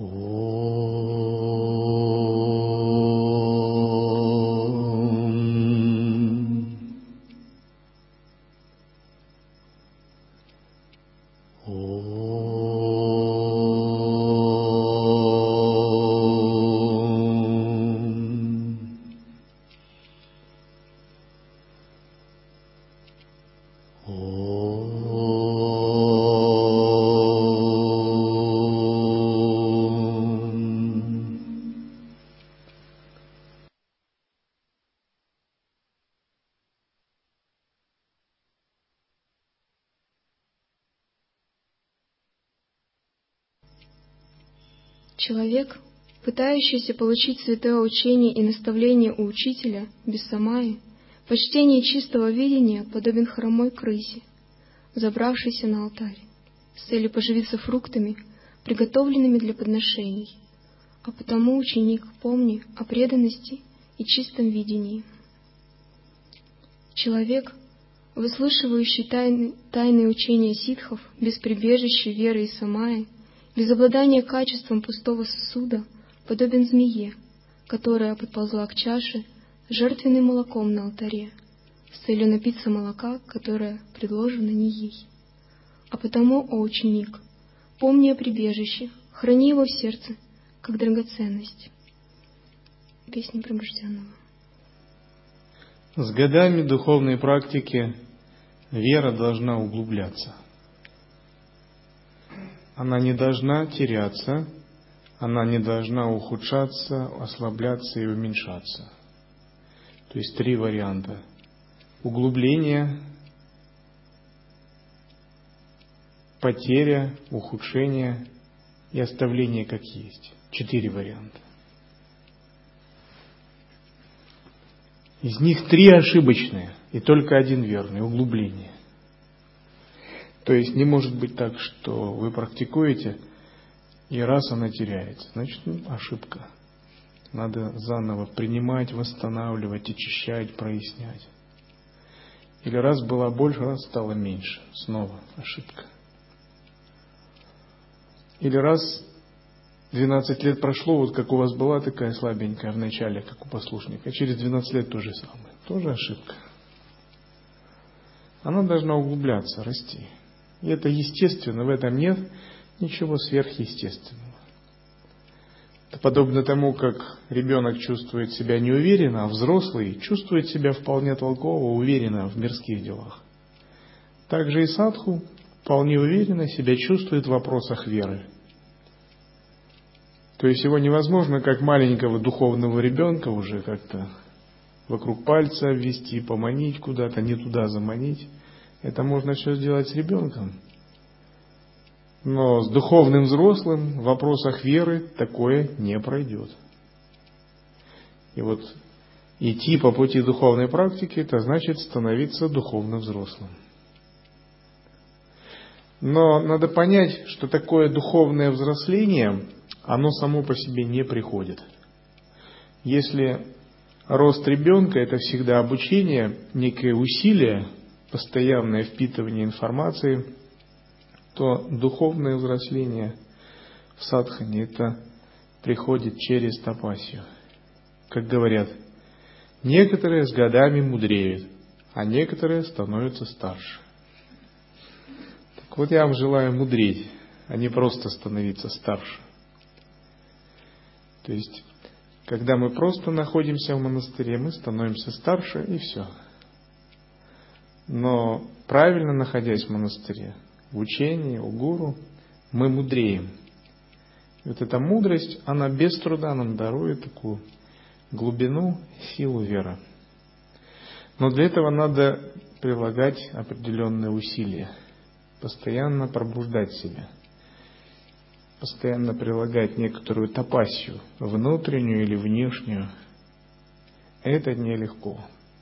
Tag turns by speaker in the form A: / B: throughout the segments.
A: Человек, пытающийся получить святое учение и наставление у учителя, без самаи, в почтении чистого видения, подобен хромой крысе, забравшейся на алтарь, с целью поживиться фруктами, приготовленными для подношений. А потому, ученик, помни о преданности и чистом видении. Человек, выслушивающий тайные учения ситхов, без прибежища веры и самаи, без обладания качеством пустого сосуда, подобен змее, которая подползла к чаше с жертвенным молоком на алтаре, с целью напиться молока, которое предложено не ей. А потому, о ученик, помни о прибежище, храни его в сердце, как драгоценность. Песня пробужденного.
B: С годами духовной практики вера должна углубляться. Она не должна теряться, она не должна ухудшаться, ослабляться и уменьшаться. То есть 3 варианта. Углубление, потеря, ухудшение и оставление как есть. 4 варианта. Из них 3 ошибочные и только 1 верный – углубление. То есть не может быть так, что вы практикуете, и раз она теряется. Значит, ошибка. Надо заново принимать, восстанавливать, очищать, прояснять. Или раз была больше, раз стало меньше. Снова ошибка. Или раз 12 лет прошло, вот как у вас была такая слабенькая в начале, как у послушника, а через 12 лет то же самое. Тоже ошибка. Она должна углубляться, расти. И это естественно, в этом нет ничего сверхъестественного. Это подобно тому, как ребенок чувствует себя неуверенно, а взрослый чувствует себя вполне толково, уверенно в мирских делах. Также и садху вполне уверенно себя чувствует в вопросах веры. То есть его невозможно, как маленького духовного ребенка, уже как-то вокруг пальца обвести, поманить куда-то, не туда заманить. Это можно все сделать с ребенком. Но с духовным взрослым в вопросах веры такое не пройдет. И вот идти по пути духовной практики, это значит становиться духовно взрослым. Но надо понять, что такое духовное взросление, оно само по себе не приходит. Если рост ребенка – это всегда обучение, некое усилие, постоянное впитывание информации, то духовное взросление в садхане это приходит через тапасию. Как говорят, некоторые с годами мудреют, а некоторые становятся старше. Так вот я вам желаю мудреть, а не просто становиться старше. То есть, когда мы просто находимся в монастыре, мы становимся старше и все. Но правильно находясь в монастыре, в учении, у гуру, мы мудреем. И вот эта мудрость, она без труда нам дарует такую глубину, силу веры. Но для этого надо прилагать определенные усилия, постоянно пробуждать себя, постоянно прилагать некоторую тапасию, внутреннюю или внешнюю. Это нелегко.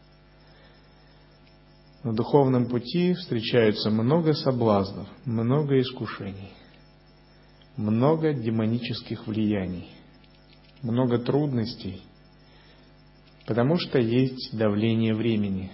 B: На духовном пути встречаются много соблазнов, много искушений, много демонических влияний, много трудностей, потому что есть давление времени,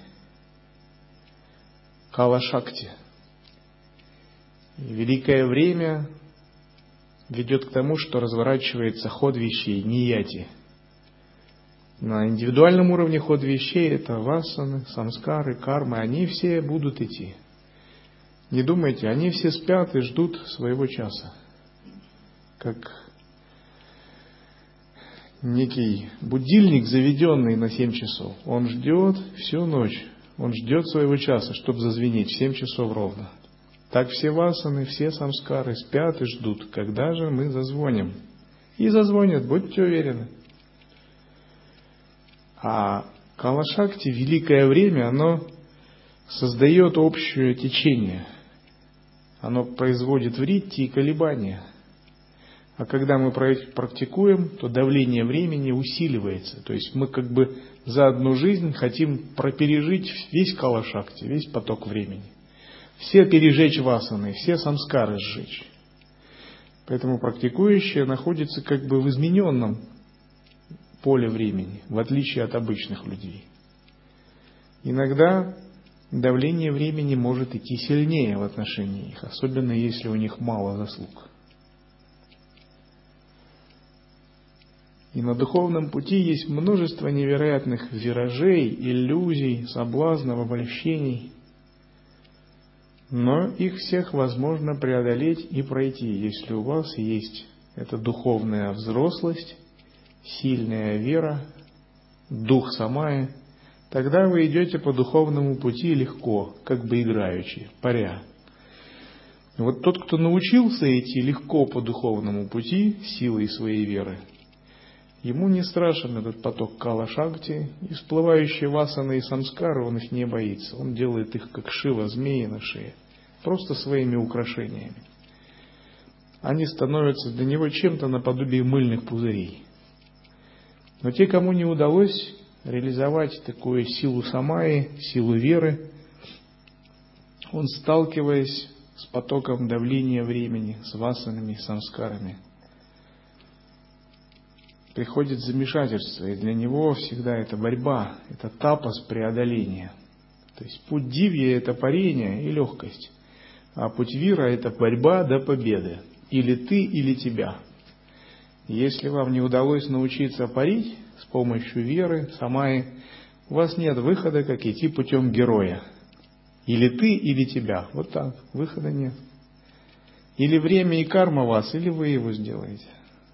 B: кала-шакти. И великое время ведет к тому, что разворачивается ход вещей, нияти. На индивидуальном уровне ход вещей — это васаны, самскары, кармы, они все будут идти. Не думайте, они все спят и ждут своего часа. Как некий будильник, заведенный на 7 часов. Он ждет всю ночь, он ждет своего часа, чтобы зазвенеть в 7 часов ровно. Так все васаны, все самскары спят и ждут, когда же мы зазвоним. И зазвонят, будьте уверены. А Кала-шакти, великое время, оно создает общее течение. Оно производит вритти и колебания. А когда мы практикуем, то давление времени усиливается. То есть мы как бы за одну жизнь хотим пережить весь Кала-шакти, весь поток времени. Все пережечь васаны, все самскары сжечь. Поэтому практикующие находятся как бы в измененном поле времени, в отличие от обычных людей. Иногда давление времени может идти сильнее в отношении их, особенно если у них мало заслуг. И на духовном пути есть множество невероятных виражей, иллюзий, соблазнов, обольщений. Но их всех возможно преодолеть и пройти, если у вас есть эта духовная взрослость, сильная вера, дух самаи. Тогда вы идете по духовному пути легко, как бы играючи, паря. Вот тот, кто научился идти легко по духовному пути, силой своей веры, ему не страшен этот поток Кала-шакти, и всплывающие васаны и самскары, он их не боится. Он делает их, как Шива, змеи на шее, просто своими украшениями. Они становятся для него чем-то наподобие мыльных пузырей. Но те, кому не удалось реализовать такую силу самаи, силу веры, он, сталкиваясь с потоком давления времени, с васанами, самскарами, приходит замешательство, и для него всегда это борьба, это тапас преодоления. То есть путь дивья — это парение и легкость, а путь вира — это борьба до победы. Или ты, или тебя. Если вам не удалось научиться парить с помощью веры, самаи, у вас нет выхода, как идти путем героя. Или ты, или тебя. Вот так, выхода нет. Или время и карма вас, или вы его сделаете.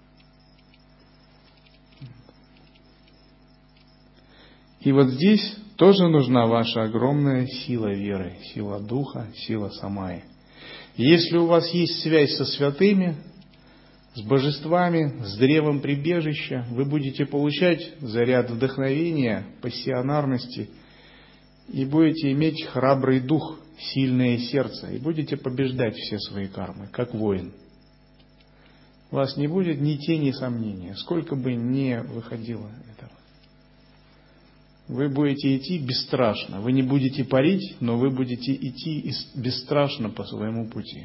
B: И вот здесь тоже нужна ваша огромная сила веры, сила духа, сила самаи. Если у вас есть связь со святыми, с божествами, с древом прибежища, вы будете получать заряд вдохновения, пассионарности и будете иметь храбрый дух, сильное сердце, и будете побеждать все свои кармы, как воин. У вас не будет ни тени сомнения, сколько бы ни выходило этого. Вы будете идти бесстрашно. Вы не будете парить, но вы будете идти бесстрашно по своему пути.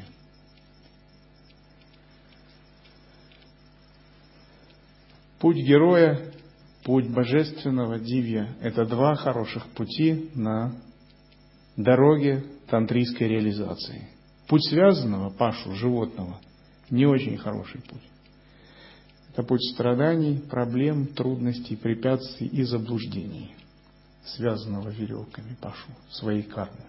B: Путь героя, путь божественного дивья — это два хороших пути на дороге тантрийской реализации. Путь связанного, пашу, животного, не очень хороший путь. Это путь страданий, проблем, трудностей, препятствий и заблуждений, связанного веревками пашу, своей кармы.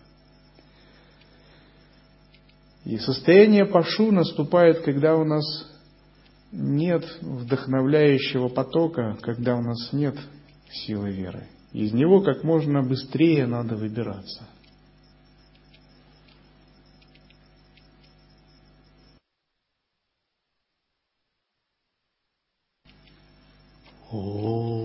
B: И состояние пашу наступает, когда у нас нет вдохновляющего потока, когда у нас нет силы веры. Из него как можно быстрее надо выбираться. О.